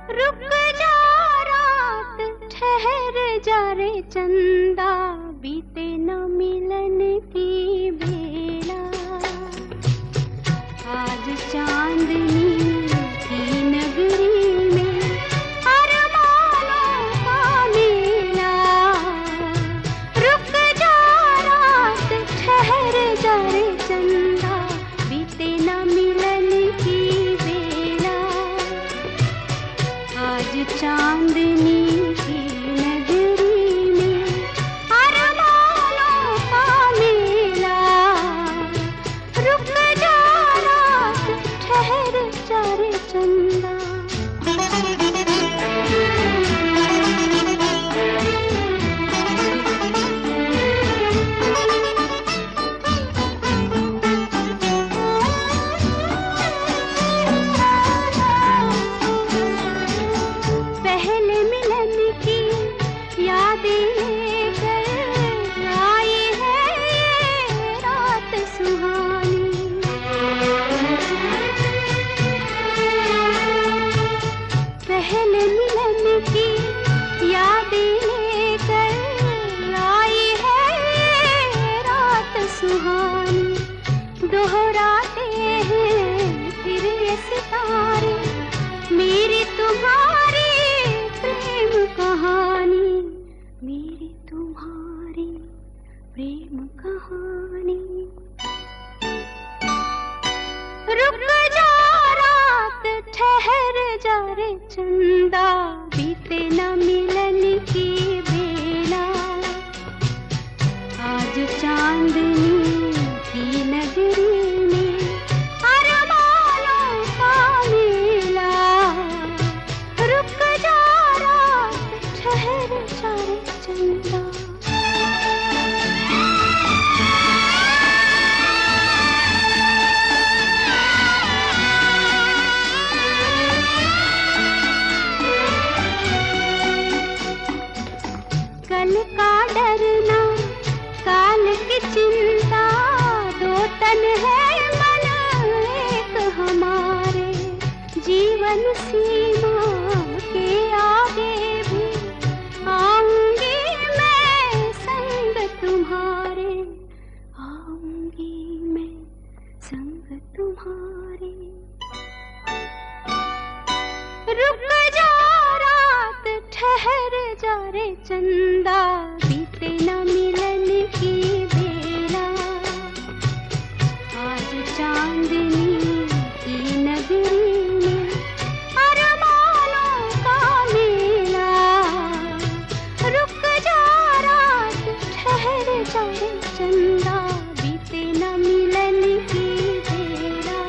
रुक जा रात ठहर जा रे चंदा, बीते न मिलन की बेला। आज चांदनी की नगरी में अरमानों का मेला। रुक जा रात ठहर जा रे चंदा, बीते न मिलन की बेला। आज चांदनी की नगरी में अरमानों का मेला। रुक जा रात ठहर जा रे चंदा। पहले मिलन की यादें लेकर आई है ये रात सुहानी। पहले मिलन की यादें लेकर आई है ये रात सुहानी। दोहराते हैं फिर ये सितारे मेरी तुम्हारी प्रेम कहानी, मेरी तुम्हारी प्रेम कहानी। रुक जा रात ठहर जा रे चंदा, बीते न मिलन की बेला। आज चांदनी की नगरी में अरमानों का मेला। रुक जा रात ठहर जा रे चंदा। कल का डरना काल की चिंता, दो तन है मन एक हमारे। जीवन सीमा के आगे भी आऊंगी मैं संग तुम्हारे, आऊंगी मैं संग तुम्हारे। रुक जा रात ठहर जा रे चंदा, बीते न मिलन की बेला। आज चांदनी की नगरी में अरमानों का मेला। रुक जा रात ठहर जा रे चंदा, बीते न मिलन की बेला।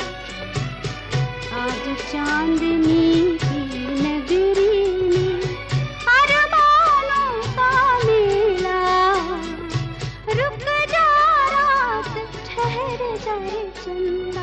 आज चांदनी की नगरी में अरमानों का मेला। रुक जा रात ठहर जा रे चंदा।